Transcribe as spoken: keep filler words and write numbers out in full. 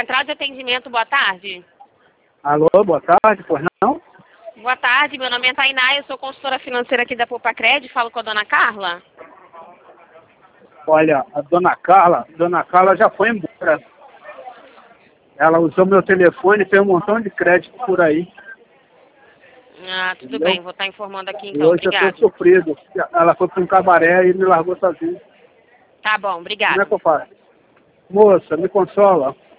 Central de Atendimento, boa tarde. Alô, boa tarde, pois não? Boa tarde, meu nome é Tainá, eu sou consultora financeira aqui da Poupa Cred, falo com a dona Carla. Olha, a dona Carla, dona Carla já foi embora. Ela usou meu telefone e fez um montão de crédito por aí. Ah, tudo Entendeu? bem, vou estar informando aqui E então, hoje eu estou obrigado. sofrido. Ela foi para um cabaré e me largou sozinho. Tá bom, Como é obrigado. que eu faço? Moça, me consola.